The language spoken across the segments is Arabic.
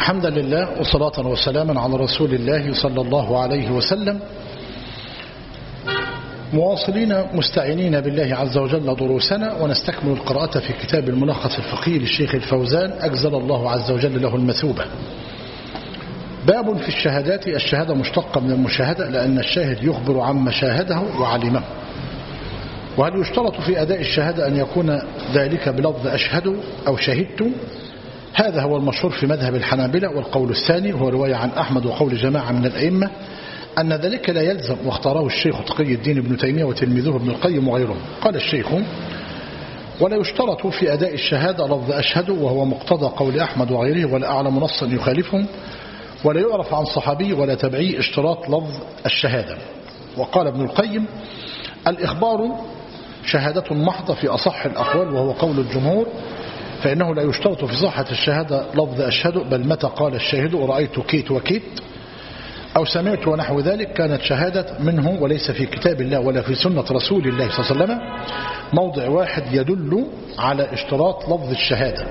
حمدا لله وصلاة وسلاما على رسول الله صلى الله عليه وسلم، مواصلين مستعينين بالله عز وجل دروسنا، ونستكمل القراءة في كتاب الملخص الفقهي للشيخ الفوزان أجزل الله عز وجل له المثوبة. باب في الشهادات. الشهادة مشتقة من المشاهدة، لأن الشاهد يخبر عما شاهده وعلمه. وهل يشترط في أداء الشهادة أن يكون ذلك بلفظ أشهد أو شهدت؟ هذا هو المشهور في مذهب الحنابلة، والقول الثاني هو رواية عن أحمد وقول جماعة من الأئمة أن ذلك لا يلزم، واختاره الشيخ تقي الدين ابن تيمية وتلميذه ابن القيم وغيرهم. قال الشيخ: ولا يشترط في أداء الشهادة لفظ أشهد، وهو مقتضى قول أحمد وغيره، ولا أعلم نصا يخالفهم، ولا يعرف عن صحابي ولا تبعي اشتراط لفظ الشهادة. وقال ابن القيم: الإخبار شهادة محضة في أصح الأقوال، وهو قول الجمهور، فإنه لا يشترط في صحة الشهادة لفظ أشهد، بل متى قال الشاهد رأيت كيت وكيت أو سمعت ونحو ذلك كانت شهادة منه، وليس في كتاب الله ولا في سنة رسول الله صلى الله عليه وسلم موضع واحد يدل على اشتراط لفظ الشهادة،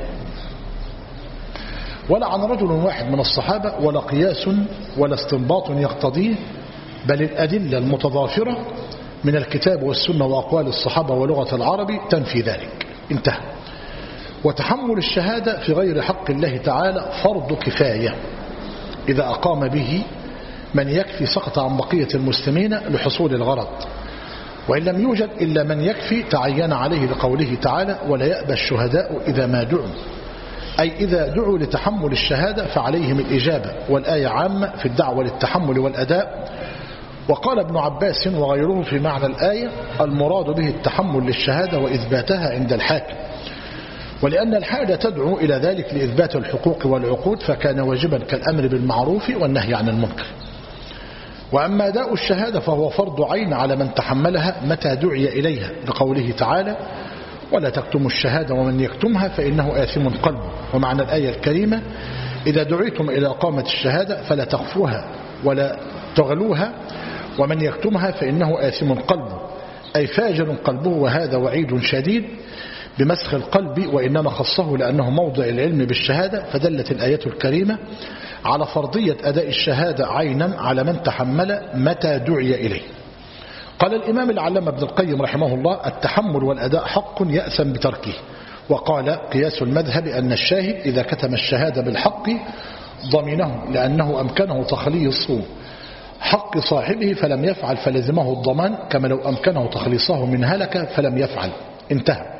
ولا عن رجل واحد من الصحابة، ولا قياس ولا استنباط يقتضيه، بل الأدلة المتضافرة من الكتاب والسنة وأقوال الصحابة ولغة العرب تنفي ذلك. انتهى. وتحمل الشهادة في غير حق الله تعالى فرض كفاية، إذا أقام به من يكفي سقط عن بقية المسلمين لحصول الغرض، وإن لم يوجد إلا من يكفي تعين عليه لقوله تعالى: ولا يأبى الشهداء إذا ما دعوا، أي إذا دعوا لتحمل الشهادة فعليهم الإجابة، والآية عامة في الدعوة للتحمل والأداء. وقال ابن عباس وغيره في معنى الآية: المراد به التحمل للشهادة وإثباتها عند الحاكم، ولأن الحاجة تدعو إلى ذلك لإثبات الحقوق والعقود، فكان واجبا كالأمر بالمعروف والنهي عن المنكر. وأما أداء الشهادة فهو فرض عين على من تحملها متى دعي إليها، لقوله تعالى: ولا تكتموا الشهادة ومن يكتمها فإنه آثم قلبه. ومعنى الآية الكريمة: إذا دعيتم إلى إقامة الشهادة فلا تخفوها ولا تغلوها، ومن يكتمها فإنه آثم قلبه، أي فاجر قلبه. وهذا وعيد شديد بمسخ القلب، وإنما خصه لأنه موضع العلم بالشهادة، فدلت الآية الكريمة على فرضية أداء الشهادة عينا على من تحمل متى دعي إليه. قال الإمام العلامة ابن القيم رحمه الله: التحمل والأداء حق يأثم بتركه. وقال: قياس المذهب أن الشاهد إذا كتم الشهادة بالحق ضمنه، لأنه أمكنه تخليص حق صاحبه فلم يفعل فلزمه الضمان، كما لو أمكنه تخليصه من هلك فلم يفعل. انتهى.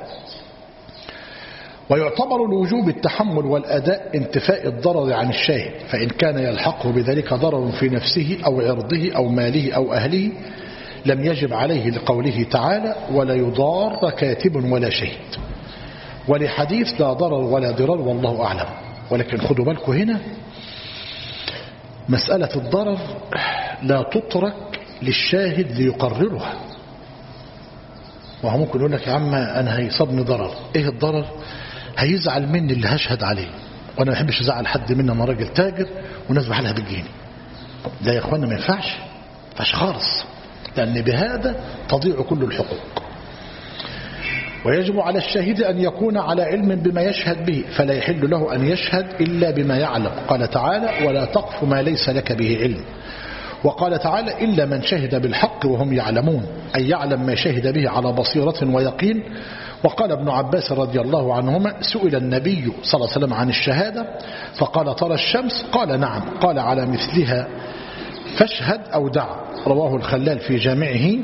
ويعتبر لوجوب التحمل والأداء انتفاء الضرر عن الشاهد، فإن كان يلحقه بذلك ضرر في نفسه أو عرضه أو ماله أو أهله لم يجب عليه، لقوله تعالى: ولا يضار كاتب ولا شهيد، ولحديث لا ضرر ولا ضرر والله أعلم. ولكن خدوا بالكم هنا، مسألة الضرر لا تترك للشاهد ليقررها. وهو ممكن يقول لك: يا عم أنا هيصابني ضرر. إيه الضرر؟ هيزعل مني اللي هشهد عليه، وأنا ما بحبش أزعل حد مني، أنا راجل تاجر والناس بحالها بتجيني. ده يا إخوانا ما ينفعش خالص، لأن بهذا تضيع كل الحقوق. ويجب على الشاهد أن يكون على علم بما يشهد به، فلا يحل له أن يشهد إلا بما يعلم. قال تعالى: ولا تقف ما ليس لك به علم. وقال تعالى: إلا من شهد بالحق وهم يعلمون، أي يعلم ما شهد به على بصيرة ويقين. وقال ابن عباس رضي الله عنهما: سئل النبي صلى الله عليه وسلم عن الشهادة فقال: ترى الشمس؟ قال: نعم. قال: على مثلها فاشهد أو دع. رواه الخلال في جامعه.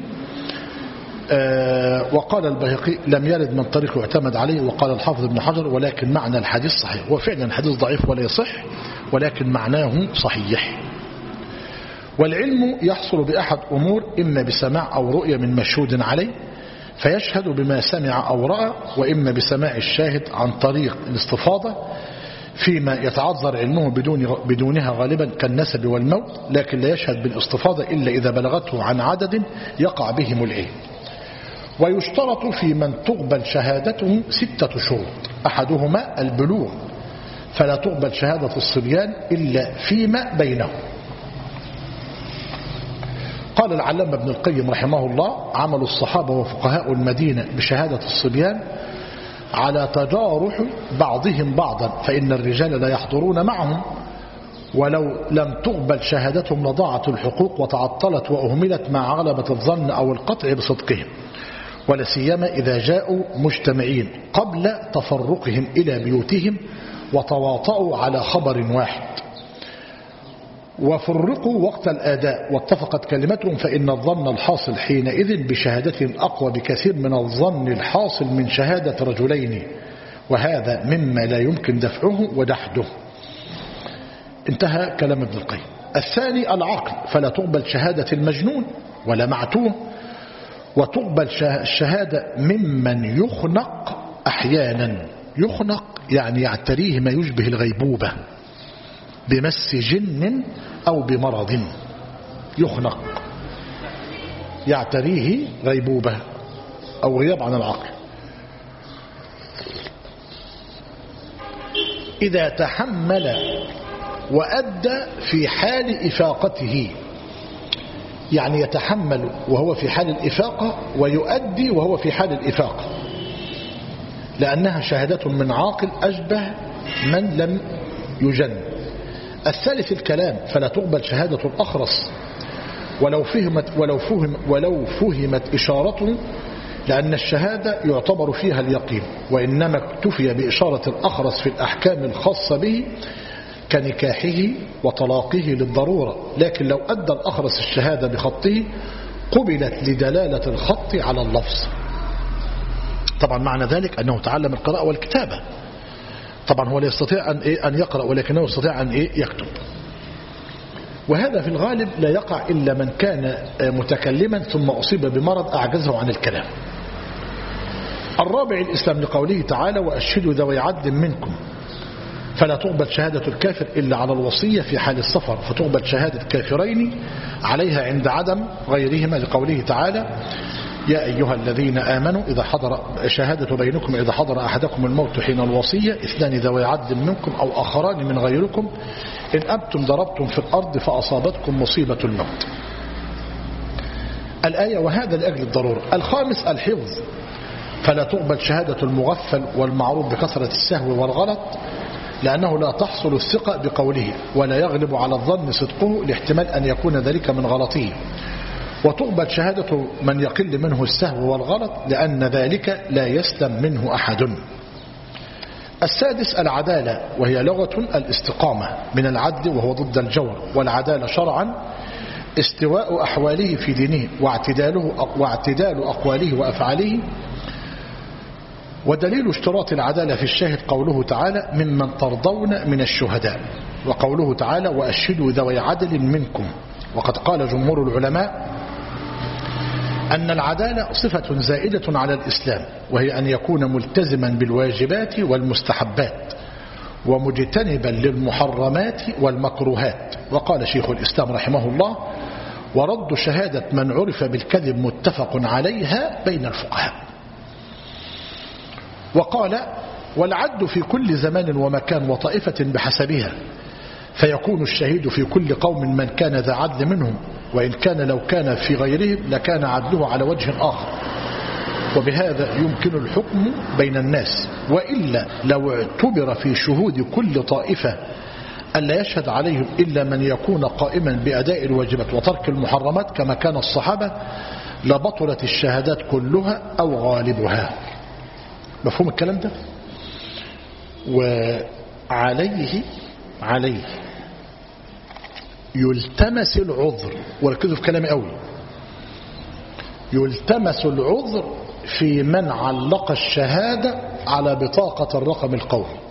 وقال البيهقي: لم يرد من طريق يعتمد عليه. وقال الحافظ ابن حجر: ولكن معنى الحديث صحيح. وفعلا الحديث ضعيف ولا يصح، ولكن معناه صحيح. والعلم يحصل بأحد أمور: إما بسماع أو رؤية من مشهود عليه فيشهد بما سمع أو رأى، وإما بسماع الشاهد عن طريق الاستفاضة فيما يتعذر علمه بدونها غالبا كالنسب والموت، لكن لا يشهد بالاستفاضة إلا إذا بلغته عن عدد يقع بهم العلم. ويشترط في من تقبل شهادته 6 شروط: أحدهما البلوغ، فلا تقبل شهادة الصبيان إلا فيما بينهم. قال العلامة ابن القيم رحمه الله: عمل الصحابة وفقهاء المدينة بشهادة الصبيان على تجارح بعضهم بعضا، فإن الرجال لا يحضرون معهم ولو لم تقبل شهادتهم لضاعت الحقوق وتعطلت وأهملت مع غلبة الظن أو القطع بصدقهم، ولا سيما إذا جاءوا مجتمعين قبل تفرقهم إلى بيوتهم وتواطؤوا على خبر واحد وفرقوا وقت الآداء واتفقت كلمتهم، فإن الظن الحاصل حينئذ بشهادتهم أقوى بكثير من الظن الحاصل من شهادة رجلين، وهذا مما لا يمكن دفعه ودحده. انتهى كلام ابن القيم. الثاني العقل، فلا تقبل شهادة المجنون ولا معتوه، وتقبل الشهادة ممن يخنق أحيانا. يخنق يعني يعتريه ما يشبه الغيبوبة بمس جن أو بمرض. يخنق يعتريه غيبوبة أو غياب عن العقل. إذا تحمل وأدى في حال إفاقته، يعني يتحمل وهو في حال الإفاقة ويؤدي وهو في حال الإفاقة، لأنها شهادة من عاقل أشبه من لم يجن. الثالث الكلام، فلا تقبل شهادة الأخرس ولو فهمت إشارته، لأن الشهادة يعتبر فيها اليقين، وإنما اكتفي بإشارة الأخرس في الأحكام الخاصة به كنكاحه وطلاقه للضرورة، لكن لو أدى الأخرس الشهادة بخطه قبلت لدلالة الخط على اللفظ. طبعا معنى ذلك أنه تعلم القراءة والكتابة. طبعا هو لا يستطيع أن يقرأ، ولكنه يستطيع أن يكتب، وهذا في الغالب لا يقع إلا من كان متكلما ثم أصيب بمرض أعجزه عن الكلام. الرابع الإسلام لقوله تعالى وأشهدوا ذوي عدل منكم، فلا تقبل شهادة الكافر إلا على الوصية في حال السفر، فتقبل شهادة كافرين عليها عند عدم غيرهما، لقوله تعالى يا أيها الذين آمنوا إذا حضر شهادة بينكم إذا حضر أحدكم الموت حين الوصية اثنان ذوي عدل منكم أو آخران من غيركم إن أبتم ضربتم في الأرض فأصابتكم مصيبة الموت. الآية وهذا لأجل الضرورة. الخامس الحفظ، فلا تقبل شهادة المغفل والمعروف بكثرة السهو والغلط، لأنه لا تحصل الثقة بقوله ولا يغلب على الظن صدقه لاحتمال أن يكون ذلك من غلطه. وتقبل شهادة من يقل منه السهو والغلط، لأن ذلك لا يسلم منه أحد. السادس العدالة، وهي لغة الاستقامة من العدل وهو ضد الجور، والعدالة شرعا استواء أحواله في دينه واعتدال أقواله وأفعاله. ودليل اشتراط العدالة في الشاهد قوله تعالى ممن ترضون من الشهداء، وقوله تعالى وأشهدوا ذوي عدل منكم. وقد قال جمهور العلماء أن العدالة صفة زائدة على الإسلام، وهي أن يكون ملتزما بالواجبات والمستحبات ومجتنبا للمحرمات والمكروهات. وقال شيخ الإسلام رحمه الله ورد شهادة من عرف بالكذب متفق عليها بين الفقهاء. وقال والعد في كل زمان ومكان وطائفة بحسبها، فيكون الشهيد في كل قوم من كان ذا عدل منهم، وإن كان لو كان في غيرهم لكان عدله على وجه آخر، وبهذا يمكن الحكم بين الناس. وإلا لو اعتبر في شهود كل طائفة ألا يشهد عليهم إلا من يكون قائما بأداء الواجبات وترك المحرمات كما كان الصحابة لبطلت الشهادات كلها أو غالبها. مفهوم الكلام ده؟ وعليه يلتمس العذر، وركزوا في كلامي قوي، يلتمس العذر في من علق الشهادة على بطاقة الرقم القومي.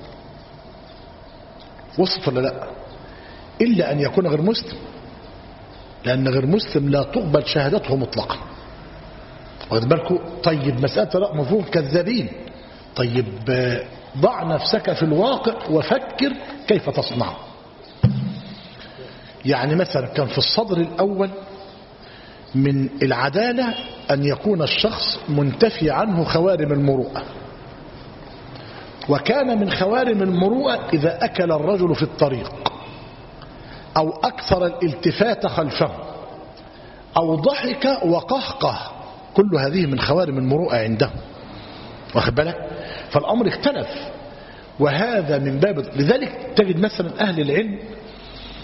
وصف ولا لا؟ إلا أن يكون غير مسلم، لأن غير مسلم لا تقبل شهادته مطلقا. واخد بالكم؟ طيب مسألة مفهوم كذابين. طيب ضع نفسك في الواقع وفكر كيف تصنع. يعني مثلا كان في الصدر الأول من العدالة أن يكون الشخص منتفي عنه خوارم المروءة، وكان من خوارم المروءة إذا أكل الرجل في الطريق أو أكثر الالتفات خلفه أو ضحك وقهقه، كل هذه من خوارم المروءة عنده. واخد بالك؟ فالأمر اختلف، وهذا من باب. لذلك تجد مثلا أهل العلم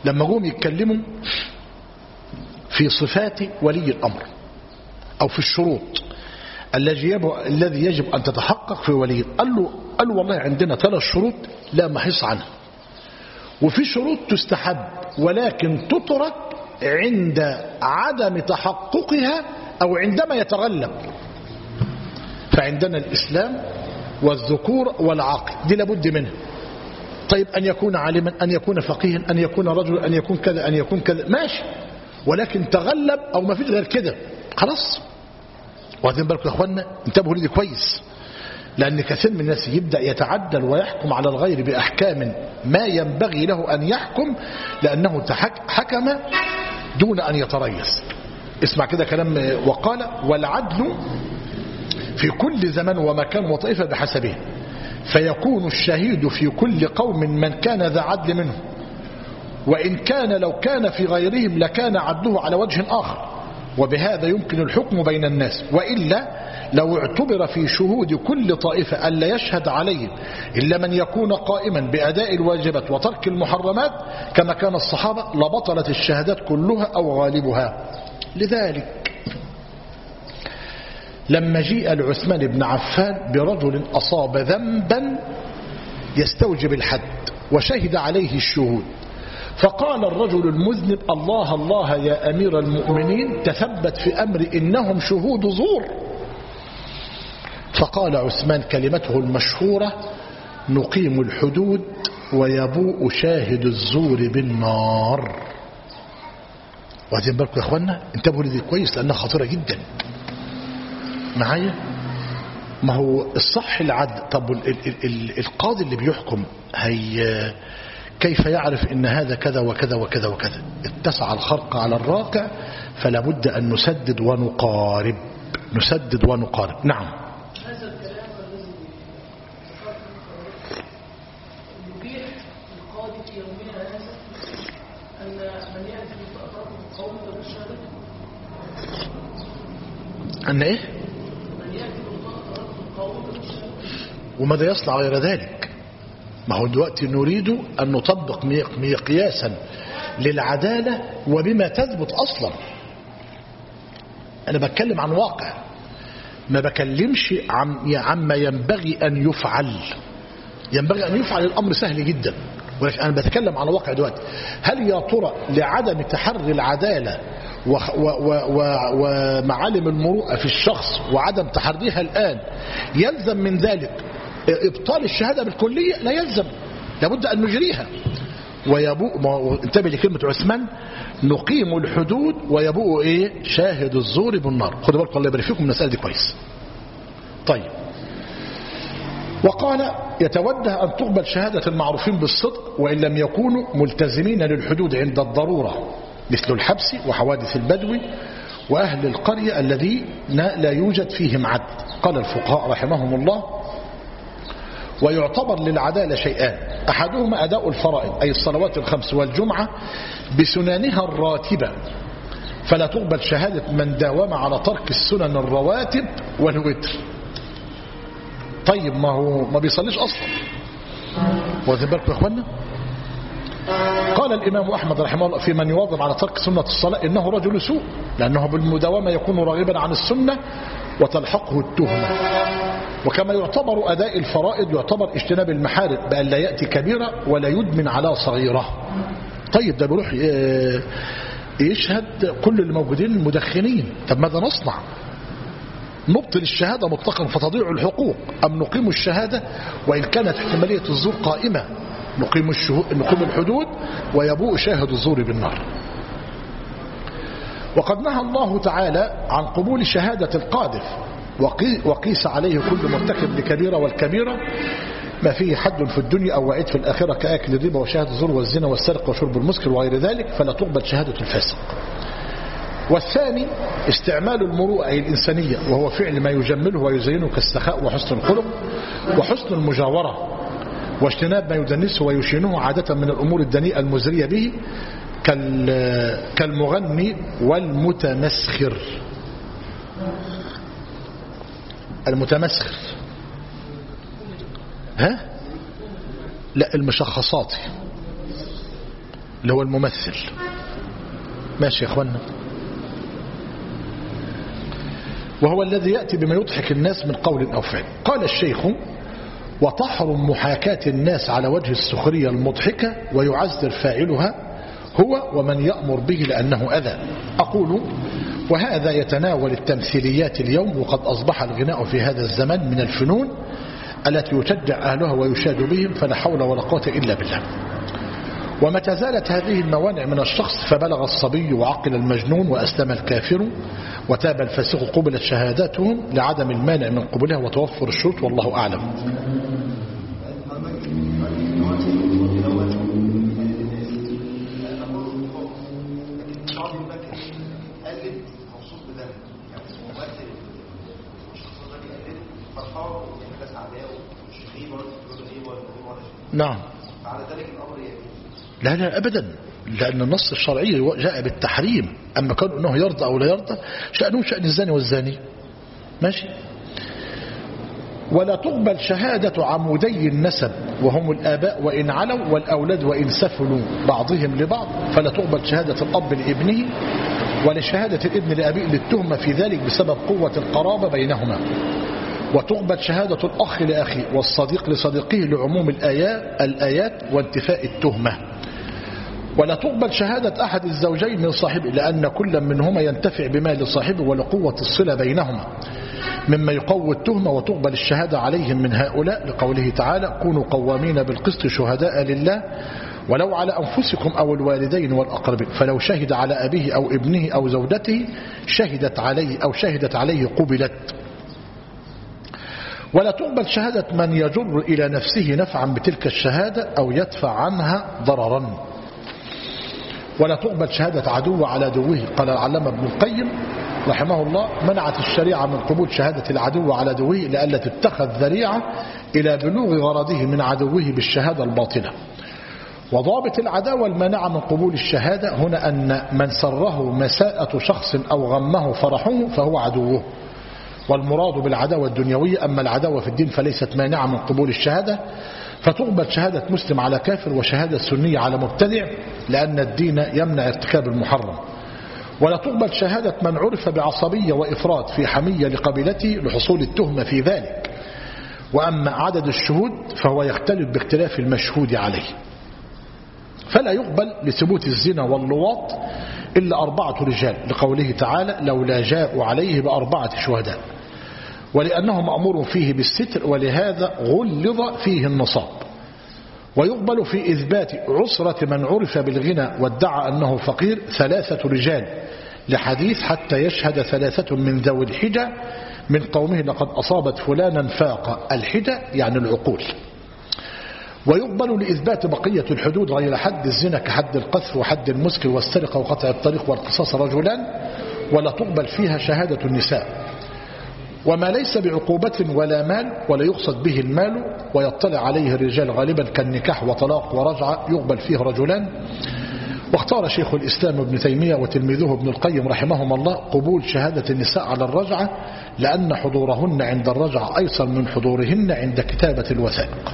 لما قوم يتكلموا في صفات ولي الأمر أو في الشروط الذي يجب أن تتحقق في ولي، قال له والله عندنا 3 شروط لا محيص عنها، وفي شروط تستحب ولكن تترك عند عدم تحققها أو عندما يتغلب. فعندنا الإسلام والذكور والعقل، دي لابد منها. طيب أن يكون عالما، أن يكون فقيها، أن يكون رجلا، أن يكون كذا، أن يكون كذا، ماشي، ولكن تغلب أو ما فيش غير كده خلاص. واخدين بالكم يا اخوانا؟ انتبهوا لي كويس، لأن كثير من الناس يبدأ يتعدل ويحكم على الغير بأحكام ما ينبغي له أن يحكم لأنه حكم دون أن يتريث. اسمع كده كلام، وقال والعدل في كل زمان ومكان وطائفة بحسبه، فيكون الشهيد في كل قوم من كان ذا عدل منه، وإن كان لو كان في غيرهم لكان عدله على وجه آخر، وبهذا يمكن الحكم بين الناس. وإلا لو اعتبر في شهود كل طائفة ألا يشهد عليهم إلا من يكون قائما بأداء الواجبات وترك المحرمات كما كان الصحابة لبطلت الشهادات كلها أو غالبها. لذلك لما جيء لعثمان بن عفان برجل أصاب ذنبا يستوجب الحد وشهد عليه الشهود، فقال الرجل المذنب الله الله يا أمير المؤمنين تثبت في أمر إنهم شهود زور. فقال عثمان كلمته المشهورة نقيم الحدود ويبوء شاهد الزور بالنار. وهذين بالكم يا أخوانا انتبهوا لذي كويس لأنها خطيرة جدا معايا. ما هو الصح العدل. طب القاضي اللي بيحكم هي كيف يعرف ان هذا كذا وكذا وكذا وكذا؟ اتسع الخرق على الراقع فلا بد ان نسدد ونقارب. نسدد ونقارب. نعم. هذا الكلام الذي يبيح القاضي في يومنا هذا ان من ياتي بأطراف القوم بالشهاده ان ايه؟ من ياتي بأطراف القوم بالشهاده. وماذا يصنع غير ذلك؟ ما هو دلوقتي نريد أن نطبق مقياسا للعدالة وبما تثبت أصلا. أنا بتكلم عن واقع، ما بكلمش عما ينبغي أن يفعل. ينبغي أن يفعل الأمر سهل جدا، ولكن أنا بتكلم عن واقع دلوقتي. هل يا ترى لعدم تحري العدالة ومعالم المروءة في الشخص وعدم تحريها الآن يلزم من ذلك إبطال الشهادة بالكلية؟ لا يلزم، لابد أن نجريها. ويبوء، انتبه لكلمة عثمان نقيم الحدود ويبوء إيه؟ شاهد الزور بالنار. خدوا بالكم الله يبارك فيكم من المسألة دي كويس. طيب، وقال يتوجه أن تقبل شهادة المعروفين بالصدق وإن لم يكونوا ملتزمين للحدود عند الضرورة، مثل الحبس وحوادث البدو وأهل القرية الذين لا يوجد فيهم عدل. قال الفقهاء رحمهم الله ويعتبر للعدالة شيئان، أحدهما أداء الفرائض أي الصلوات الخمس والجمعة بسننها الراتبة، فلا تقبل شهادة من داوم على ترك السنن الرواتب والوتر. طيب ما هو ما بيصليش أصلا. واخدين بالكم يا أخوانا؟ قال الإمام أحمد رحمه الله في من يواظب على ترك سنة الصلاة إنه رجل سوء، لأنه بالمداومة يكون راغبا عن السنة وتلحقه التهمة. وكما يعتبر أداء الفرائض يعتبر اجتناب المحارم بأن لا يأتي كبيرة ولا يدمن على صغيرة. طيب ده بيروح يشهد كل الموجودين المدخنين. طب ماذا نصنع؟ نبطل الشهادة مطلقا فتضيع الحقوق أم نقيم الشهادة وإن كانت احتمالية الزور قائمة؟ نقيم الحدود ويبوء شاهد الزور بالنار. وقد نهى الله تعالى عن قبول شهادة القاذف وقيس عليه كل مرتكب لكبيرة، والكبيرة ما فيه حد في الدنيا أو وعيد في الآخرة كأكل الربا وشهادة الزور والزنا والسرقة وشرب المسكر وغير ذلك، فلا تقبل شهادة الفاسق. والثاني استعمال المروءة أي الإنسانية، وهو فعل ما يجمله ويزينه كالسخاء وحسن الخلق وحسن المجاورة، واجتناب ما يدنسه ويشينه عادة من الأمور الدنيئة المزرية به كالمغني والمتمسخر. المتمسخر ها؟ لا المشخصاتي. اللي هو الممثل. ماشي يا اخوانا. وهو الذي يأتي بما يضحك الناس من قول أو فعل. قال الشيخ: وتحرم محاكاة الناس على وجه السخرية المضحكة ويعذر فاعلها هو ومن يأمر به لأنه أذى. أقول: وهذا يتناول التمثيليات اليوم، وقد أصبح الغناء في هذا الزمن من الفنون التي يشجع أهلها ويشاد بهم، فلا حول ولا قوة إلا بالله. ومتى زالت هذه الموانع من الشخص فبلغ الصبي وعقل المجنون وأسلم الكافر وتاب الفاسق قبلت شهاداتهم لعدم المانع من قبولها وتوفر الشروط، والله أعلم. نعم. لا لا أبدا، لأن النص الشرعي جاء بالتحريم. أما كان أنه يرضى أو لا يرضى شأنه شأن الزاني والزاني. ماشي. ولا تقبل شهادة عمودي النسب وهم الآباء وإن علوا، والأولاد وإن سفلوا بعضهم لبعض، فلا تقبل شهادة الأب لابنه ولشهادة الابن لأبيه للتهمة في ذلك بسبب قوة القرابة بينهما. وتقبل شهادة الأخ لأخيه والصديق لصديقه لعموم الآيات وانتفاء التهمة. ولا تقبل شهادة أحد الزوجين من صاحبه لأن كل منهما ينتفع بمال صاحبه ولقوة الصلة بينهما مما يقوي التهمة. وتقبل الشهادة عليهم من هؤلاء لقوله تعالى: كونوا قوامين بالقسط شهداء لله ولو على أنفسكم أو الوالدين والأقربين، فلو شهد على أبيه أو ابنه أو زوجته شهدت عليه قبلت. ولا تقبل شهادة من يجر إلى نفسه نفعا بتلك الشهادة أو يدفع عنها ضررا. ولا تقبل شهادة عدو على عدوه. قال العلامة ابن القيم رحمه الله: منعت الشريعة من قبول شهادة العدو على عدوه لئلا تتخذ ذريعة إلى بلوغ غرضه من عدوه بالشهادة الباطلة. وضابط العداوة المانعة من قبول الشهادة هنا أن من سره مساءة شخص أو غمه فرحه فهو عدوه. والمراد بالعداوة الدنيوية. أما العداوة في الدين فليست مانعة من قبول الشهادة، فتقبل شهادة مسلم على كافر وشهادة سنية على مبتدع لأن الدين يمنع ارتكاب المحرم. ولا تقبل شهادة من عرف بعصبية وإفراط في حمية لقبيلته لحصول التهمة في ذلك. وأما عدد الشهود فهو يختلف باختلاف المشهود عليه، فلا يقبل لثبوت الزنا واللواط إلا 4 رجال لقوله تعالى: لولا جاءوا عليه ب4 شهداء، ولأنه مأمور فيه بالستر ولهذا غلظ فيه النصاب. ويقبل في إثبات عسرة من عرف بالغنى وادعى أنه فقير 3 رجال لحديث: حتى يشهد 3 من ذوي الحجة من قومه لقد أصابت فلانا فاق الحجة يعني العقول. ويقبل لإثبات بقية الحدود غير حد الزنا كحد القذف وحد المسكر والسرقة وقطع الطريق والقصاص رجلان، ولا تقبل فيها شهادة النساء. وما ليس بعقوبة ولا مال ولا يقصد به المال ويطلع عليه الرجال غالبا كالنكاح وطلاق ورجعة يقبل فيه رجلان. واختار شيخ الإسلام ابن تيمية وتلميذه ابن القيم رحمهم الله قبول شهادة النساء على الرجعة لأن حضورهن عند الرجعة أيسر من حضورهن عند كتابة الوثائق.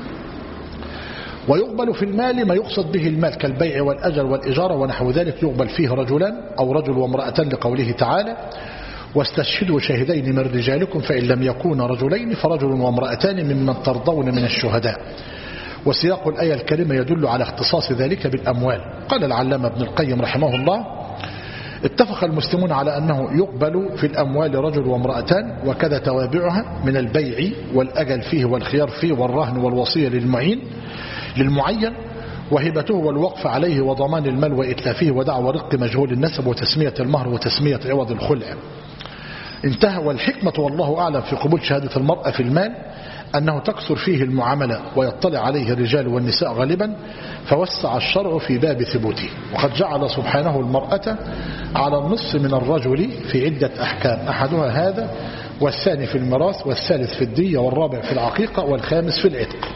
ويقبل في المال ما يقصد به المال كالبيع والأجر والإجارة ونحو ذلك يقبل فيه رجلان أو رجل وامرأتان لقوله تعالى: واستشهدوا شاهدين من رجالكم فإن لم يكونا رجلين فرجل وامرأتان ممن ترضون من الشهداء. وسياق الآية الكريمة يدل على اختصاص ذلك بالأموال. قال العلامة ابن القيم رحمه الله: اتفق المسلمون على أنه يقبل في الأموال رجل وامرأتان وكذا توابعها من البيع والأجل فيه والخيار فيه والرهن والوصية للمعين وهبته والوقف عليه وضمان المال وإتلافه ودعوى رق مجهول النسب وتسمية المهر وتسمية عوض الخلع. انتهى. والحكمة والله أعلم في قبول شهادة المرأة في المال أنه تكثر فيه المعاملة ويطلع عليه الرجال والنساء غالبا فوسع الشرع في باب ثبوته. وقد جعل سبحانه المرأة على النصف من الرجل في عدة أحكام، أحدها هذا والثاني في الميراث والثالث في الدية والرابع في العقيقة والخامس في العتق.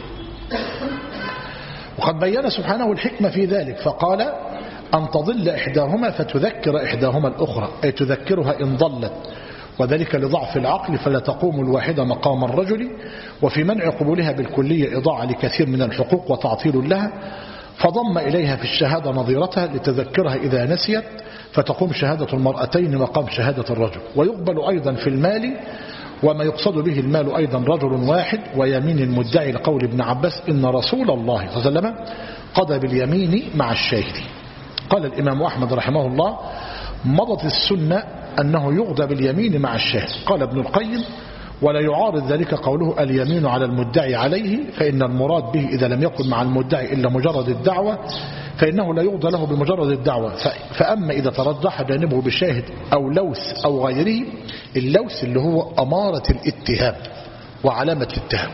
وقد بين سبحانه الحكمة في ذلك فقال: أن تضل إحداهما فتذكر إحداهما الأخرى، أي تذكرها إن ضلت، وذلك لضعف العقل فلا تقوم الواحدة مقام الرجل. وفي منع قبولها بالكلية إضاعة لكثير من الحقوق وتعطيل لها. فضم إليها في الشهادة نظيرتها لتذكرها إذا نسيت، فتقوم شهادة المرأتين مقام شهادة الرجل. ويقبل أيضا في المال، وما يقصد به المال أيضا رجل واحد، ويمين المدعي لقول ابن عباس إن رسول الله صلى الله عليه وسلم قضى باليمين مع الشاهد. قال الإمام أحمد رحمه الله: مضت السنة أنه يقضى باليمين مع الشاهد. قال ابن القيم: ولا يعارض ذلك قوله اليمين على المدعي عليه، فإن المراد به إذا لم يكن مع المدعي إلا مجرد الدعوة فإنه لا يقضى له بمجرد الدعوة. فأما إذا ترجح جانبه بشاهد أو لوث أو غيره، اللوث اللي هو أمارة الاتهام وعلامة الاتهام،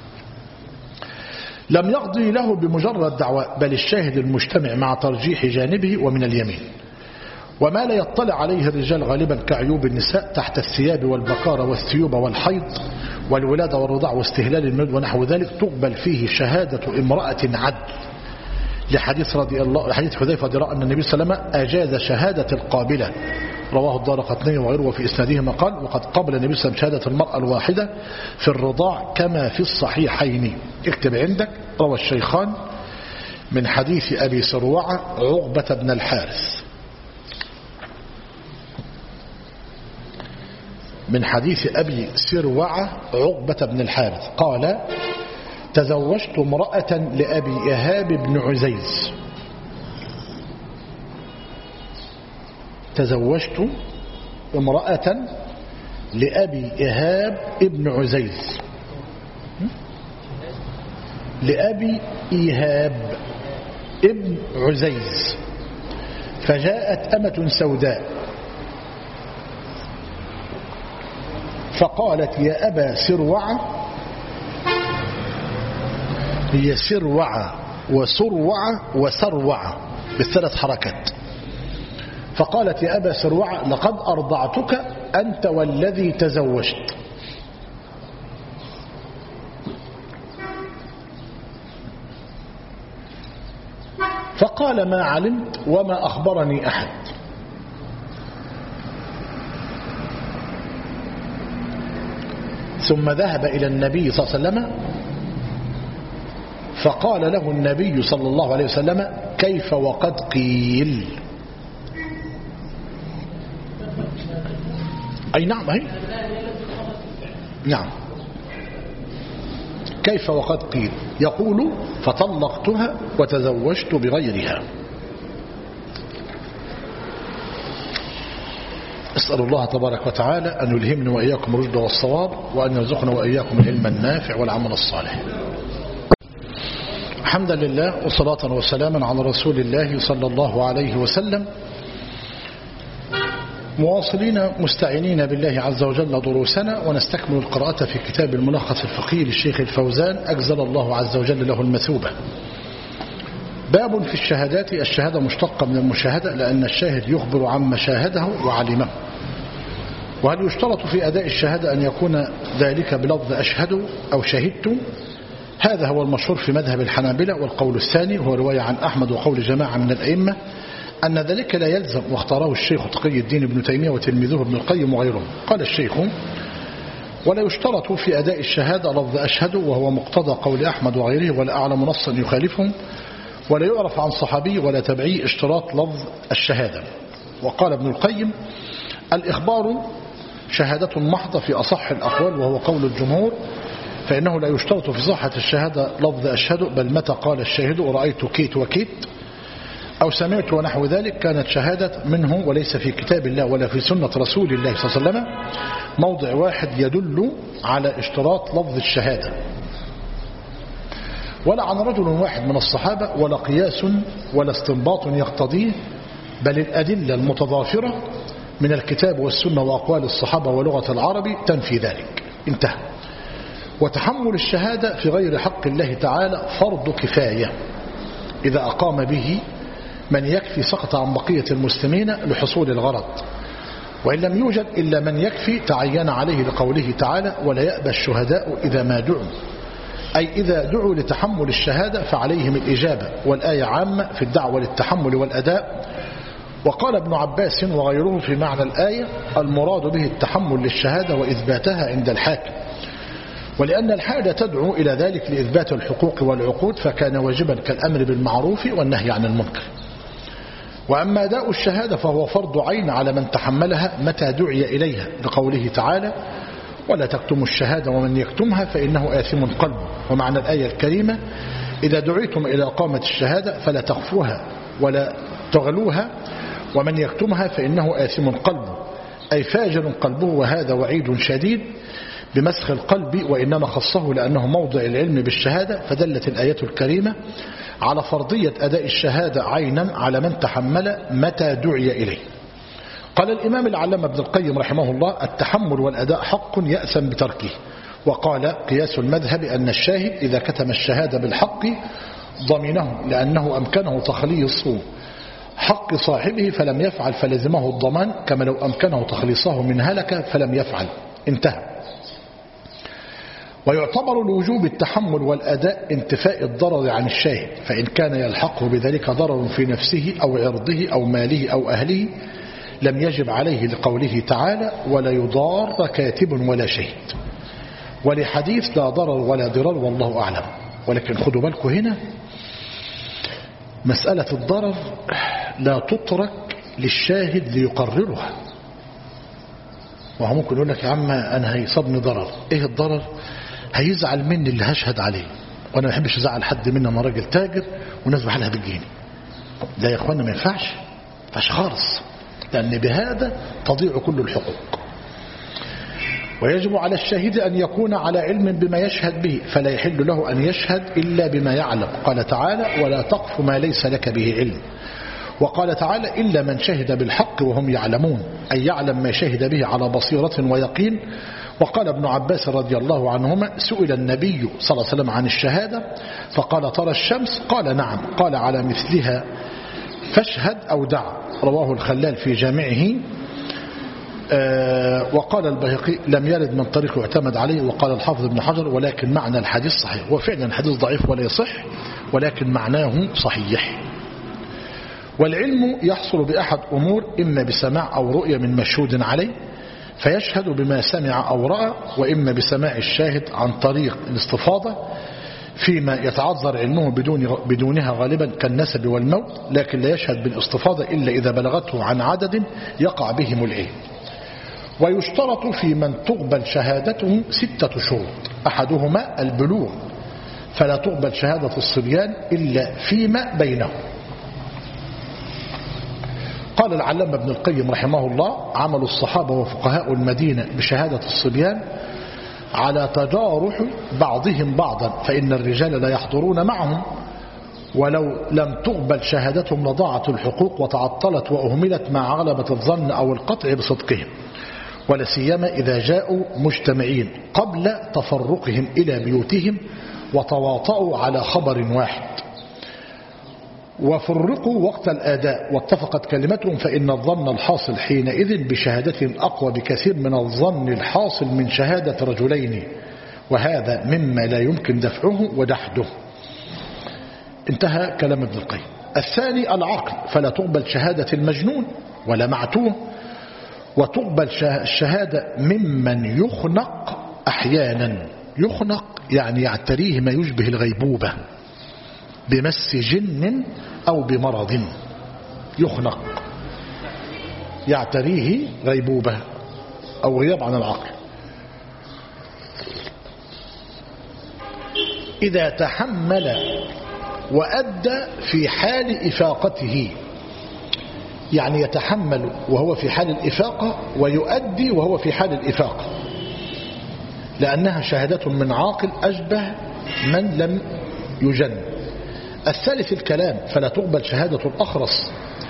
لم يقضي له بمجرد دعوة، بل الشاهد المجتمع مع ترجيح جانبه ومن اليمين. وما لا يطلع عليه الرجال غالبا كعيوب النساء تحت الثياب والبكارة والثيوب والحيض والولادة والرضاع واستهلال المد ونحو ذلك، تقبل فيه شهادة امرأة عدل، لحديث حذيفة رضي الله عنه أن النبي صلى الله عليه وسلم أجاز شهادة القابلة، رواه الدارقطني وغيره وفي إسناده قال: وقد قبل النبي صلى الله عليه وسلم شهادة المرأة الواحدة في الرضاع كما في الصحيحين. اكتب عندك: روى الشيخان من حديث أبي سروعة عقبة بن الحارث، من حديث أبي سروعة عقبة بن الحارث قال: تزوجت امرأة لأبي إيهاب بن عزيز. تزوجت امرأة لأبي إيهاب بن عزيز، لأبي إيهاب ابن عزيز، فجاءت أمة سوداء فقالت: يا أبا سروعة، هي سروعة وسروعة وسروعة بالثلاث حركات، فقالت: يا أبا سروعة لقد أرضعتك أنت والذي تزوجت. فقال: ما علمت وما أخبرني أحد. ثم ذهب إلى النبي صلى الله عليه وسلم فقال له النبي صلى الله عليه وسلم: كيف وقد قيل؟ أي نعم، هي نعم، كيف وقد قيل؟ يقول: فطلقتها وتزوجت بغيرها. أسأل الله تبارك وتعالى أن يلهمنا وإياكم الرشد والصواب، وأن يرزقنا وإياكم العلم النافع والعمل الصالح. حمدا لله وصلاة وسلاما على رسول الله صلى الله عليه وسلم، مواصلين مستعينين بالله عز وجل دروسنا، ونستكمل القراءة في كتاب الملخص الفقهي للشيخ الفوزان أجزل الله عز وجل له المثوبة. باب في الشهادات. الشهادة مشتقة من المشاهدة، لأن الشاهد يخبر عما شاهده وعلمه. وهل يشترط في أداء الشهادة أن يكون ذلك بلفظ أشهد أو شهدت؟ هذا هو المشهور في مذهب الحنابلة، والقول الثاني هو رواية عن أحمد وقول جماعة من الأئمة أن ذلك لا يلزم، واختاره الشيخ تقي الدين ابن تيمية وتلميذه ابن القيم وغيرهم. قال الشيخ: ولا يشترط في أداء الشهادة لفظ أشهد، وهو مقتضى قول أحمد وغيره، ولا أعلم نصا يخالفهم، ولا يعرف عن صحابي ولا تبعي اشتراط لفظ الشهادة. وقال ابن القيم: الإخبار شهادة محضة في أصح الأقوال، وهو قول الجمهور، فإنه لا يشترط في صحة الشهادة لفظ أشهد، بل متى قال الشاهد رأيت كيت وكيت أو سمعت ونحو ذلك كانت شهادة منه، وليس في كتاب الله ولا في سنة رسول الله صلى الله عليه وسلم موضع واحد يدل على اشتراط لفظ الشهادة، ولا عن رجل واحد من الصحابة، ولا قياس ولا استنباط يقتضيه، بل الأدلة المتضافرة من الكتاب والسنة وأقوال الصحابة ولغة العرب تنفي ذلك. انتهى. وتحمل الشهادة في غير حق الله تعالى فرض كفاية، إذا أقام به من يكفي سقط عن بقية المسلمين لحصول الغرض، وإن لم يوجد إلا من يكفي تعين عليه لقوله تعالى: ولا يأبى الشهداء إذا ما دعوا، أي إذا دعوا لتحمل الشهادة فعليهم الإجابة، والآية عامة في الدعوة للتحمل والأداء. وقال ابن عباس وغيره في معنى الآية: المراد به التحمل للشهادة وإثباتها عند الحاكم، ولأن الحاجة تدعو إلى ذلك لإثبات الحقوق والعقود، فكان واجبا كالأمر بالمعروف والنهي عن المنكر. وأما أداء الشهادة فهو فرض عين على من تحملها متى دعي إليها، لقوله تعالى: ولا تكتموا الشهادة ومن يكتمها فإنه آثم قلبه. ومعنى الآية الكريمة: إذا دعيتم إلى إقامة الشهادة فلا تخفوها ولا تغلوها، ومن يكتمها فإنه آثم قلبه، أي فاجر قلبه. وهذا وعيد شديد بمسخ القلب، وإنما خصه لأنه موضع العلم بالشهادة. فدلت الآية الكريمة على فرضية أداء الشهادة عينا على من تحمل متى دعي إليه. قال الإمام العلامة ابن القيم رحمه الله: التحمل والأداء حق يأثم بتركه. وقال: قياس المذهب أن الشاهد إذا كتم الشهادة بالحق ضمنه، لأنه أمكنه تخليص حق صاحبه فلم يفعل فلزمه الضمان، كما لو أمكنه تخليصه من هلك فلم يفعل. انتهى. ويعتبر لوجوب التحمل والأداء انتفاء الضرر عن الشاهد، فإن كان يلحقه بذلك ضرر في نفسه أو عرضه أو ماله أو أهله لم يجب عليه، لقوله تعالى: ولا يضار كاتب ولا شهيد، ولحديث: لا ضرر ولا ضرار والله أعلم. ولكن خدوا بالكم هنا، مسألة الضرر لا تترك للشاهد ليقررها. وهو ممكن يقول لك: يا عم أنا هيصابني ضرر. إيه الضرر؟ هيزعل مني اللي هشهد عليه، وأنا ما بحبش أزعل حد مني، أنا راجل تاجر والناس بحالها بتجيني. لا يا إخوانا، ما ينفعش خالص، لأن بهذا تضيع كل الحقوق. ويجب على الشاهد أن يكون على علم بما يشهد به، فلا يحل له أن يشهد إلا بما يعلم. قال تعالى: ولا تقف ما ليس لك به علم. وقال تعالى: إلا من شهد بالحق وهم يعلمون، أي يعلم ما شهد به على بصيرة ويقين. وقال ابن عباس رضي الله عنهما: سئل النبي صلى الله عليه وسلم عن الشهادة فقال: ترى الشمس؟ قال: نعم. قال: على مثلها فاشهد أو دع. رواه الخلال في جامعه. وقال البيهقي: لم يرد من طريق يعتمد عليه. وقال الحافظ ابن حجر: ولكن معنى الحديث صحيح. وفعلا الحديث ضعيف ولا يصح، ولكن معناه صحيح. والعلم يحصل بأحد أمور: إما بسماع أو رؤية من مشهود عليه فيشهد بما سمع أو رأى، وإما بسماع الشاهد عن طريق الاستفاضة فيما يتعذر علمه بدونها غالبا كالنسب والموت، لكن لا يشهد بالاستفاضة إلا إذا بلغته عن عدد يقع بهم العلم. ويشترط في من تقبل شهادته 6 شروط: أحدهما البلوغ، فلا تقبل شهادة الصبيان إلا فيما بينهم. قال العلامة ابن القيم رحمه الله: عمل الصحابة وفقهاء المدينة بشهادة الصبيان على تجارح بعضهم بعضا، فإن الرجال لا يحضرون معهم، ولو لم تقبل شهادتهم لضاعت الحقوق وتعطلت وأهملت مع غلبة الظن أو القطع بصدقهم، ولا سيما إذا جاءوا مجتمعين قبل تفرقهم إلى بيوتهم وتواطؤوا على خبر واحد وفرقوا وقت الآداء واتفقت كلمتهم، فإن الظن الحاصل حينئذ بشهادتهم أقوى بكثير من الظن الحاصل من شهادة رجلين، وهذا مما لا يمكن دفعه ودحده. انتهى كلام ابن القيم. الثاني العقل، فلا تقبل شهادة المجنون ولا معتوه، وتقبل الشهادة ممن يخنق أحيانا. يخنق يعني يعتريه ما يشبه الغيبوبة بمس جن أو بمرض. يخنق يعتريه غيبوبة أو غياب عن العقل. إذا تحمل وأدى في حال إفاقته، يعني يتحمل وهو في حال الإفاقة ويؤدي وهو في حال الإفاقة، لأنها شهادة من عاقل أشبه من لم يجن. الثالث الكلام، فلا تقبل شهادة الأخرس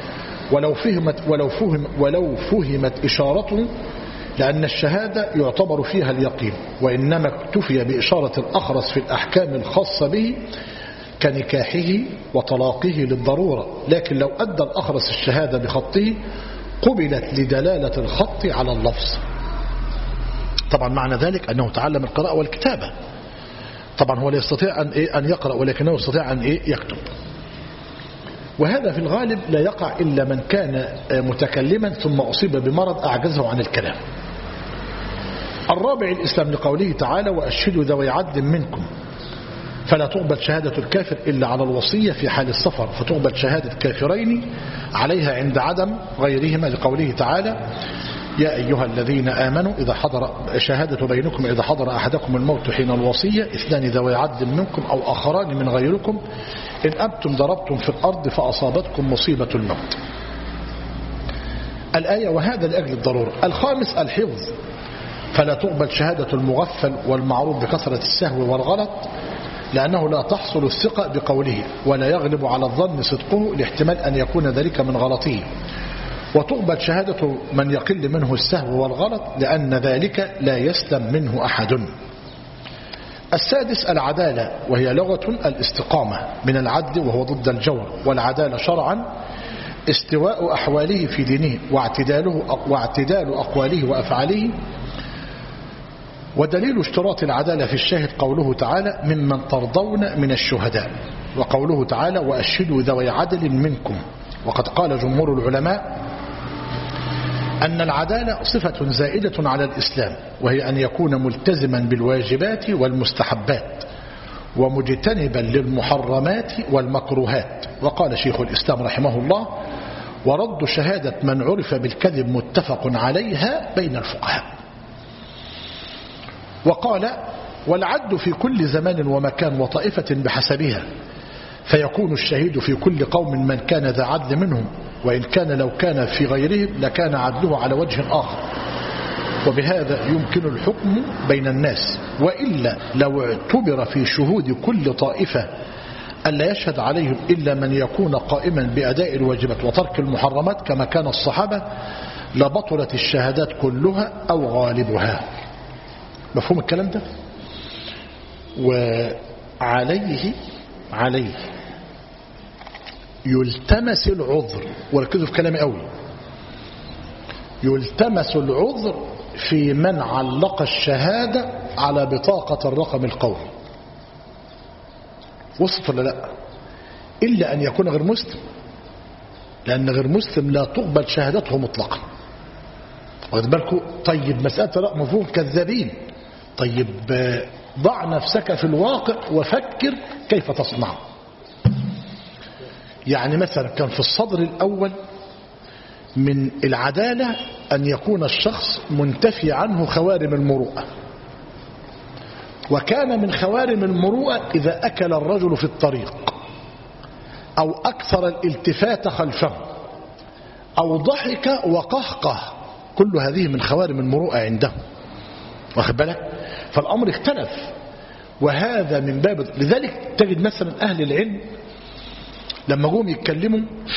ولو فهمت إشارته، لأن الشهادة يعتبر فيها اليقين، وإنما اكتفي بإشارة الأخرس في الأحكام الخاصة به كنكاحه وطلاقه للضرورة، لكن لو أدى الأخرس الشهادة بخطه قبلت لدلالة الخط على اللفظ. طبعا معنى ذلك أنه تعلم القراءة والكتابة. طبعا هو لا يستطيع أن يقرأ، ولكنه يستطيع أن يكتب. وهذا في الغالب لا يقع إلا من كان متكلما ثم أصيب بمرض أعجزه عن الكلام. الرابع الإسلام لقوله تعالى وأشهدوا ذوي عدل منكم، فلا تقبل شهادة الكافر إلا على الوصية في حال السفر، فتقبل شهادة كافرين عليها عند عدم غيرهما، لقوله تعالى يا أيها الذين آمنوا إذا حضر شهادة بينكم إذا حضر أحدكم الموت حين الوصية اثنان ذوي عدل منكم أو آخران من غيركم إن أنتم ضربتم في الأرض فأصابتكم مصيبة الموت. الآية وهذا لأجل الضرورة. الخامس الحفظ، فلا تقبل شهادة المغفل والمعروف بكثرة السهو والغلط، لأنه لا تحصل الثقة بقوله ولا يغلب على الظن صدقه لاحتمال أن يكون ذلك من غلطه. وتقبل شهادة من يقل منه السهو والغلط لأن ذلك لا يسلم منه أحد. السادس العدالة، وهي لغة الاستقامة من العدل وهو ضد الجور، والعدالة شرعا استواء أحواله في دينه واعتدال أقواله وأفعاله. ودليل اشتراط العدالة في الشاهد قوله تعالى ممن ترضون من الشهداء، وقوله تعالى وأشهدوا ذوي عدل منكم. وقد قال جمهور العلماء أن العدالة صفة زائدة على الإسلام، وهي أن يكون ملتزما بالواجبات والمستحبات ومجتنبا للمحرمات والمكروهات. وقال شيخ الإسلام رحمه الله ورد شهادة من عرف بالكذب متفق عليها بين الفقهاء. وقال والعد في كل زمان ومكان وطائفة بحسبها، فيكون الشهيد في كل قوم من كان ذا عدل منهم، وإن كان لو كان في غيرهم لكان عدله على وجه آخر، وبهذا يمكن الحكم بين الناس. وإلا لو اعتبر في شهود كل طائفة ألا يشهد عليهم إلا من يكون قائما بأداء الواجبات وترك المحرمات كما كان الصحابة لبطلت الشهادات كلها أو غالبها. مفهوم الكلام ده؟ وعليه يلتمس العذر، وركزوا في كلامي قوي، يلتمس العذر في من علق الشهادة على بطاقة الرقم القومي. وصف ولا لا؟ إلا أن يكون غير مسلم، لأن غير مسلم لا تقبل شهادته مطلقا. واخد بالكم؟ طيب مسألة مفهوم كذابين. طيب ضع نفسك في الواقع وفكر كيف تصنع. يعني مثلا كان في الصدر الأول من العدالة أن يكون الشخص منتفي عنه خوارم المروءة، وكان من خوارم المروءة إذا أكل الرجل في الطريق أو أكثر الالتفات خلفه أو ضحك وقهقه، كل هذه من خوارم المروءة عنده. واخد بالك؟ فالأمر اختلف، وهذا من باب. لذلك تجد مثلا أهل العلم لما قوم يتكلموا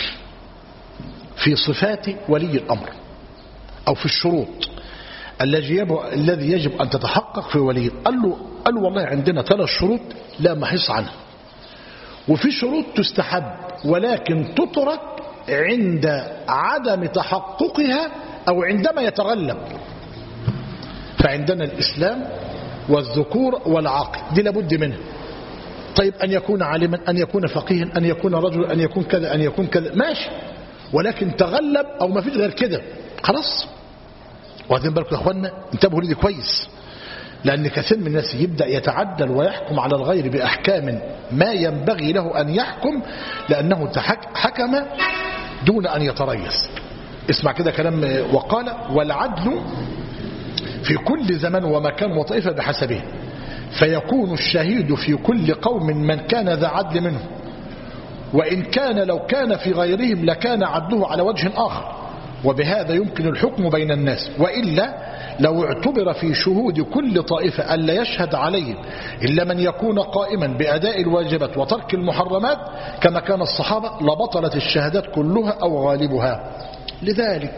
في صفات ولي الأمر أو في الشروط الذي يجب أن تتحقق في ولي، قال له والله عندنا 3 شروط لا محيص عنها، وفي شروط تستحب ولكن تترك عند عدم تحققها أو عندما يتغلب. فعندنا الإسلام والذكور والعقل، دي لابد منها. طيب أن يكون عالما، أن يكون فقيها، أن يكون رجل، أن يكون كذا، أن يكون كذا، ماشي، ولكن تغلب أو ما فيش غير كده خلاص. واخدين بالكم يا اخوانا؟ انتبهوا لي كويس، لأن كثير من الناس يبدأ يتعدل ويحكم على الغير بأحكام ما ينبغي له أن يحكم لأنه حكم دون أن يتريث. اسمع كده كلام. وقال والعدل في كل زمان ومكان وطائفة بحسبه، فيكون الشهيد في كل قوم من كان ذا عدل منه، وإن كان لو كان في غيرهم لكان عدله على وجه آخر، وبهذا يمكن الحكم بين الناس. وإلا لو اعتبر في شهود كل طائفة ألا يشهد عليهم إلا من يكون قائما بأداء الواجبات وترك المحرمات كما كان الصحابة لبطلت الشهادات كلها أو غالبها. لذلك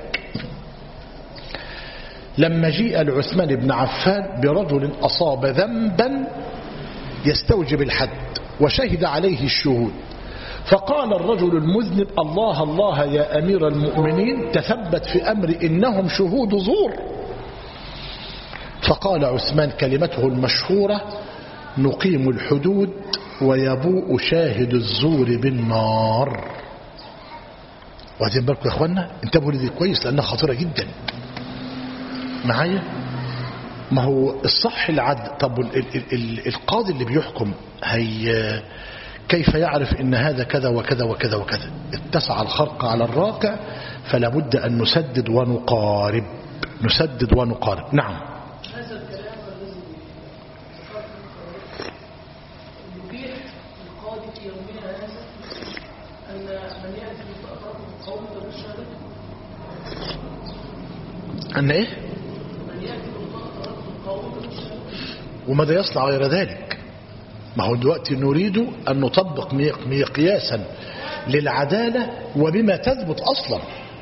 لما جيء لعثمان بن عفان برجل أصاب ذنبا يستوجب الحد وشهد عليه الشهود، فقال الرجل المذنب الله الله يا أمير المؤمنين تثبت في أمر إنهم شهود زور. فقال عثمان كلمته المشهورة نقيم الحدود ويبوء شاهد الزور بالنار. واخدين بالكم يا اخوانا؟ انتبهوا لدي كويس لأنها خطيرة جدا معايا. ما هو الصح العدل. طب القاضي اللي بيحكم كيف يعرف ان هذا كذا وكذا وكذا وكذا؟ اتسع الخرق على الراقع، فلا بد ان نسدد ونقارب. نعم. هذا الكلام الذي يبيح القاضي في يومنا هذا أن من يأتي بطاقته القوم بالشهادة. أن إيه؟ من يأتي بطاقته القوم بالشهادة. وماذا يصنع غير ذلك؟ ما هو دلوقتي نريد أن نطبق مقياسا للعدالة وبما تثبت أصلا.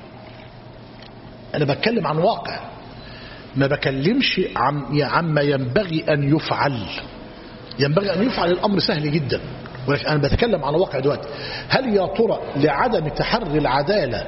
أنا بتكلم عن واقع، ما بكلمش عما ينبغي أن يفعل. ينبغي أن يفعل الأمر سهل جدا، ولكن أنا بتكلم عن واقع دلوقتي. هل يا ترى لعدم تحري العدالة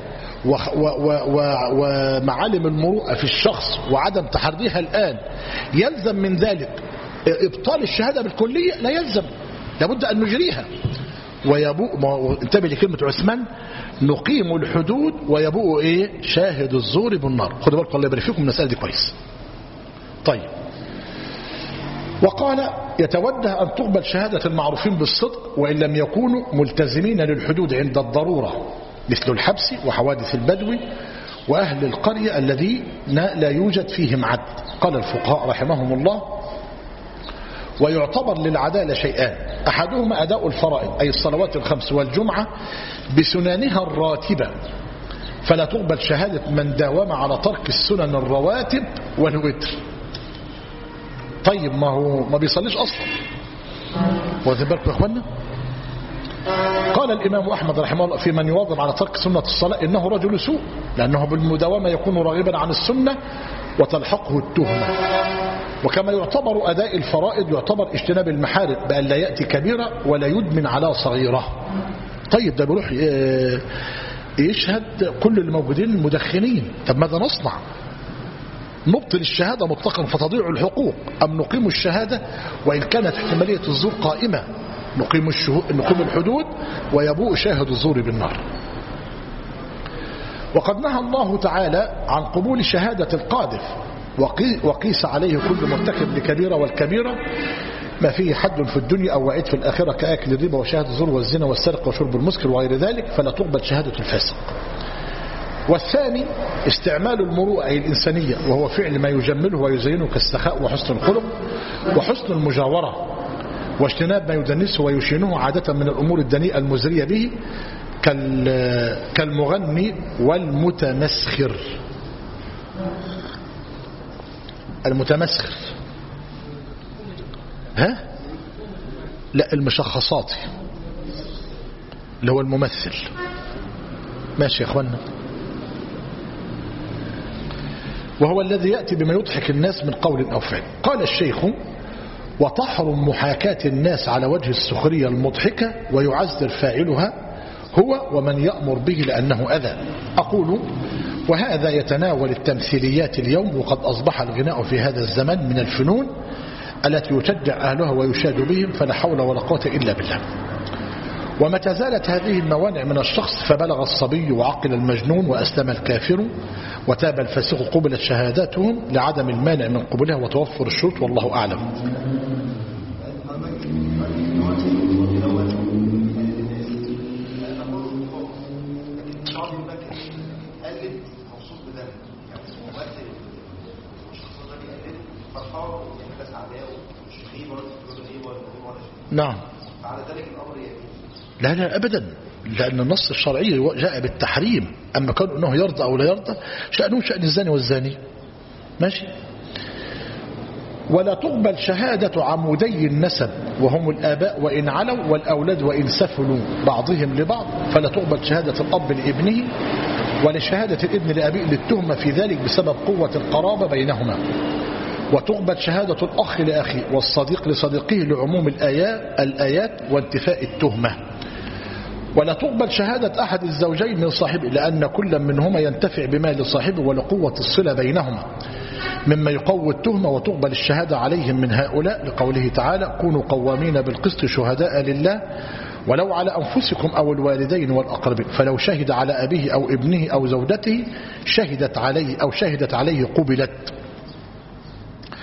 ومعالم المروءة في الشخص وعدم تحريها الآن يلزم من ذلك إبطال الشهادة بالكلية؟ لا يلزم، لابد أن نجريها. انتبه لكلمة عثمان، نقيم الحدود ويبوء إيه؟ شاهد الزور بالنار. خدوا بالكم الله يبارك فيكم من المسألة دي كويس. طيب، وقال يتوجه أن تقبل شهادة المعروفين بالصدق وإن لم يكونوا ملتزمين للحدود عند الضرورة، مثل الحبس وحوادث البدو وأهل القرية الذين لا يوجد فيهم عدل. قال الفقهاء رحمهم الله: ويعتبر للعدالة شيئان، أحدهما أداء الفرائض أي الصلوات الخمس والجمعة بسننها الراتبة، فلا تقبل شهادة من داوم على ترك السنن الرواتب والوتر. طيب، ما بيصليش أصلا. واخدين بالكم يا أخوانا؟ قال الإمام أحمد رحمه الله في من يواظب على ترك سنة الصلاة إنه رجل سوء، لأنه بالمداومة يكون راغبا عن السنة وتلحقه التهمة. وكما يعتبر أداء الفرائض يعتبر اجتناب المحارم بأن لا يأتي كبيرة ولا يدمن على صغيرة. طيب، ده بيروح يشهد كل الموجودين المدخنين. طب ماذا نصنع؟ نبطل الشهادة مطلقا فتضيع الحقوق، أم نقيم الشهادة وإن كانت احتمالية الزور قائمة؟ نقيم الحدود ويبوء شاهد الزور بالنار. وقد نهى الله تعالى عن قبول شهادة القاذف، وقيس عليه كل مرتكب لكبيرة، والكبيرة ما فيه حد في الدنيا أو وعيد في الآخرة كأكل الربا وشهادة الزور والزنا والسرقة وشرب المسكر وغير ذلك، فلا تقبل شهادة الفاسق. والثاني استعمال المروءة أي الإنسانية، وهو فعل ما يجمله ويزينه كالسخاء وحسن الخلق وحسن المجاورة، واجتناب ما يدنسه ويشينه عادة من الأمور الدنيئة المزرية به كالمغني والمتمسخر. المتمسخر لا، المشخصاتي اللي هو الممثل. ماشي يا اخوانا؟ وهو الذي يأتي بما يضحك الناس من قول أو فعل. قال الشيخ: وتحرم محاكاة الناس على وجه السخرية المضحكة ويعذر فاعلها هو ومن يأمر به لأنه أذى. أقول: وهذا يتناول التمثيليات اليوم، وقد أصبح الغناء في هذا الزمان من الفنون التي يشجع أهلها ويشاد بهم، فلا حول ولا قوة إلا بالله. ومتى زالت هذه الموانع من الشخص فبلغ الصبي وعقل المجنون وأسلم الكافر وتاب الفاسق قبلت شهاداتهم لعدم المانع من قبولها وتوفر الشروط، والله أعلم. نعم. لا لا أبدا، لأن النص الشرعي جاء بالتحريم. أما كان أنه يرضى أو لا يرضى شأنه شأن الزاني والزاني. ماشي. ولا تقبل شهادة عمودي النسب وهم الآباء وإن علوا، والأولاد وإن سفلوا بعضهم لبعض، فلا تقبل شهادة الأب لابنه ولشهادة الابن لأبيه للتهمة في ذلك بسبب قوة القرابة بينهما. وتقبل شهادة الأخ لأخيه والصديق لصديقه لعموم الآيات وانتفاء التهمة. ولا تقبل شهادة أحد الزوجين من صاحبه، لأن كل منهما ينتفع بمال صاحبه ولقوة الصلة بينهما مما يقوي التهمة. وتقبل الشهادة عليهم من هؤلاء لقوله تعالى: كونوا قوامين بالقسط شهداء لله ولو على أنفسكم أو الوالدين والأقربين، فلو شهد على أبيه أو ابنه أو زوجته شهدت عليه قبلت.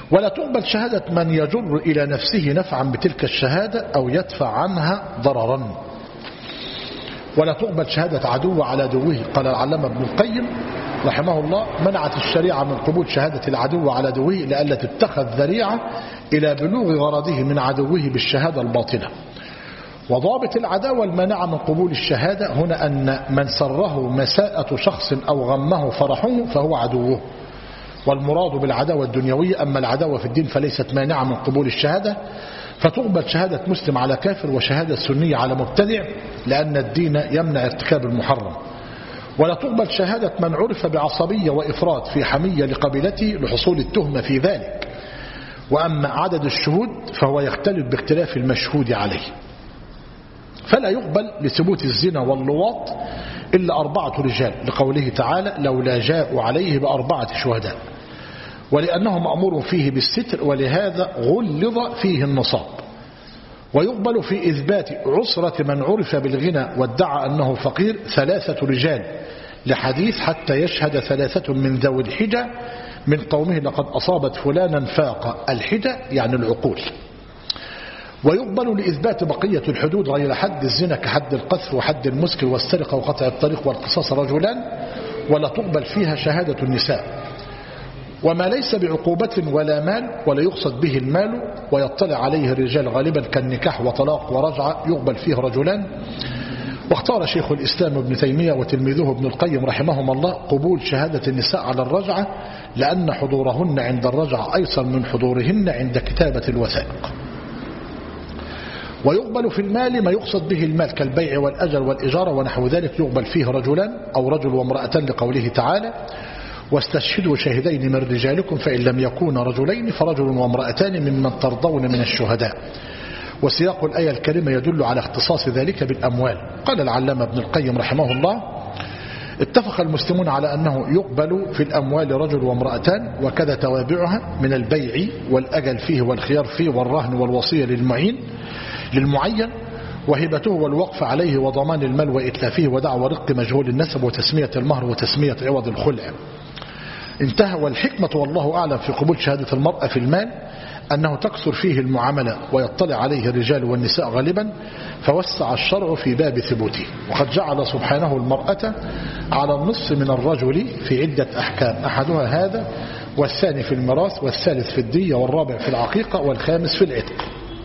ولا تقبل شهادة من يجر إلى نفسه نفعا بتلك الشهادة أو يدفع عنها ضررا. ولا تقبل شهادة عدو على عدوه. قال العلامة ابن القيم رحمه الله: منعت الشريعة من قبول شهادة العدو على عدوه لئلا تتخذ ذريعة إلى بلوغ غرضه من عدوه بالشهادة الباطلة. وضابط العداوة المانعة من قبول الشهادة هنا أن من سره مساءة شخص أو غمه فرحه فهو عدوه. والمراد بالعداوة الدنيوية. أما العداوة في الدين فليست مانعة من قبول الشهادة، فتقبل شهادة مسلم على كافر وشهادة سنية على مبتدع، لأن الدين يمنع ارتكاب المحرم. ولا تقبل شهادة من عرف بعصبية وإفراط في حمية لقبيلته لحصول التهمة في ذلك. وأما عدد الشهود فهو يختلف باختلاف المشهود عليه. فلا يقبل لثبوت الزنا واللواط إلا 4 رجال، لقوله تعالى: لولا جاءوا عليه ب4 شهداء. ولأنه مأمور فيه بالستر، ولهذا غلظ فيه النصاب. ويقبل في إثبات عسرة من عرف بالغنى وادعى أنه فقير 3 رجال، لحديث: حتى يشهد 3 من ذوي الحجة من قومه لقد أصابت فلانا فاق. الحجة يعني العقول. ويقبل لإثبات بقية الحدود غير حد الزنا كحد القذف وحد المسكر والسرقة وقطع الطريق والقصاص رجلان. ولا تقبل فيها شهادة النساء. وما ليس بعقوبة ولا مال ولا يقصد به المال ويطلع عليه الرجال غالبا كالنكاح وطلاق ورجعة يقبل فيه رجلان. واختار شيخ الإسلام ابن تيمية وتلميذه ابن القيم رحمهم الله قبول شهادة النساء على الرجعة، لأن حضورهن عند الرجعة أيسر من حضورهن عند كتابة الوثائق. ويقبل في المال ما يقصد به المال كالبيع والأجر والإجارة ونحو ذلك، يقبل فيه رجلان أو رجل وامرأتان، لقوله تعالى: واستشهدوا شاهدين من رجالكم فإن لم يكونا رجلين فرجل وامرأتان ممن ترضون من الشهداء. وسياق الآية الكريمة يدل على اختصاص ذلك بالأموال. قال العلامة ابن القيم رحمه الله: اتفق المسلمون على أنه يقبل في الأموال رجل وامرأتان، وكذا توابعها من البيع والأجل فيه والخيار فيه والرهن والوصية للمعين وهبته والوقف عليه وضمان المال وإتلافه ودعوى رق مجهول النسب وتسمية المهر وتسمية عوض الخلع. انتهى. والحكمة والله أعلم في قبول شهادة المرأة في المال أنه تكثر فيه المعاملة ويطلع عليه الرجال والنساء غالبا، فوسع الشرع في باب ثبوته. وقد جعل سبحانه المرأة على النصف من الرجل في عدة أحكام، أحدها هذا، والثاني في الميراث، والثالث في الدية، والرابع في العقيقة، والخامس في العتق.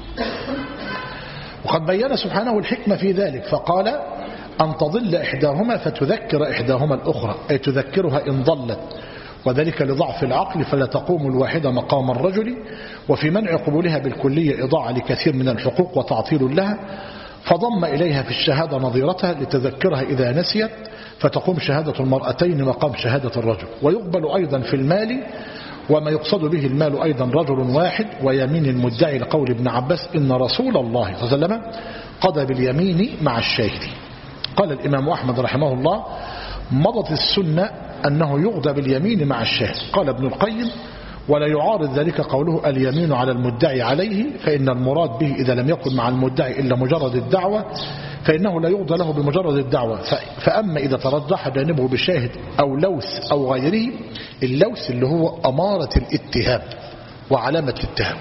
وقد بين سبحانه الحكمة في ذلك فقال: أن تضل إحداهما فتذكر إحداهما الأخرى، أي تذكرها إن ضلت، وذلك لضعف العقل فلا تقوم الواحدة مقام الرجل. وفي منع قبولها بالكلية إضاعة لكثير من الحقوق وتعطيل لها، فضم إليها في الشهادة نظيرتها لتذكرها إذا نسيت، فتقوم شهادة المرأتين مقام شهادة الرجل. ويقبل أيضا في المال وما يقصد به المال أيضا رجل واحد ويمين المدعي، لقول ابن عباس: إن رسول الله صلى الله عليه وسلم قضى باليمين مع الشاهد. قال الإمام أحمد رحمه الله: مضت السنة أنه يقضى باليمين مع الشاهد. قال ابن القيم: ولا يعارض ذلك قوله: اليمين على المدعي عليه، فإن المراد به إذا لم يكن مع المدعي إلا مجرد الدعوة فإنه لا يقضى له بمجرد الدعوة. فأما إذا ترجح جانبه بشاهد أو لوث أو غيره، اللوث اللي هو أمارة الاتهام وعلامة الاتهام،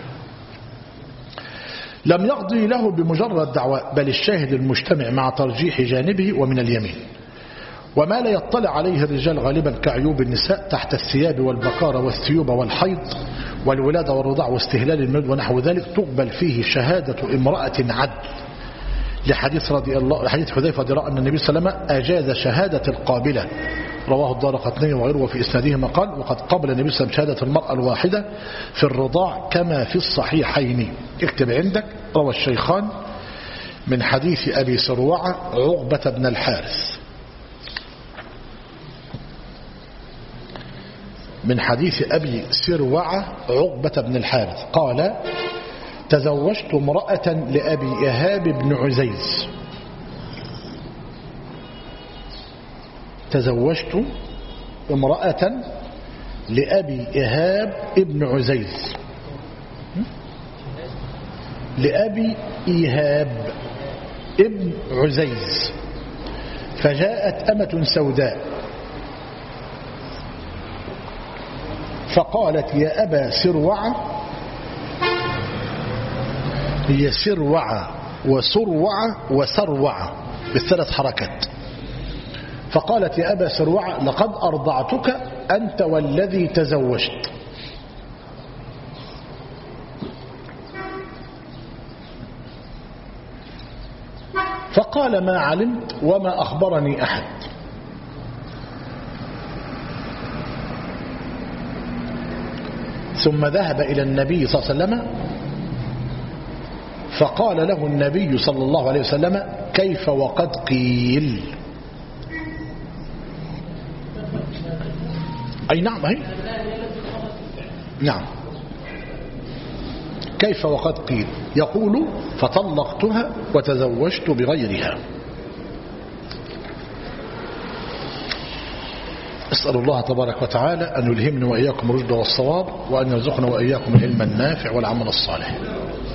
لم يقضي له بمجرد دعوة، بل الشاهد المجتمع مع ترجيح جانبه ومن اليمين. وما لا يطلع عليه الرجال غالبا كعيوب النساء تحت الثياب والبكارة والثيوب والحيض والولادة والرضاع واستهلال الميلاد ونحو ذلك، تقبل فيه شهادة امرأة عدل، لحديث حذيفة رضي الله عنه أن النبي صلى الله عليه وسلم أجاز شهادة القابلة، رواه الدارقطني وغيره. وفي إسناده ما قال: وقد قبل النبي صلى الله عليه وسلم شهادة المرأة الواحدة في الرضاع كما في الصحيحين. اكتب عندك: روى الشيخان من حديث أبي سروعة عقبة بن الحارث، من حديث أبي سروعة عقبة بن الحارث قال: تزوجت امرأة لأبي إيهاب بن عزيز. تزوجت امرأة لأبي إيهاب بن عزيز، لأبي إيهاب ابن عزيز، فجاءت أمة سوداء فقالت: يا أبا سروعة هي سروع وسروع وسروع بالثلاث حركات. فقالت يا أبا سروع لقد أرضعتك أنت والذي تزوجت. فقال ما علمت وما أخبرني أحد. ثم ذهب إلى النبي صلى الله عليه وسلم فقال له النبي صلى الله عليه وسلم كيف وقد قيل. أي نعم هي نعم كيف وقد قيل يقول فطلقتها وتزوجت بغيرها. أسأل الله تبارك وتعالى أن يلهمني وإياكم الرشد والصواب وأن يرزقنا وإياكم العلم النافع والعمل الصالح.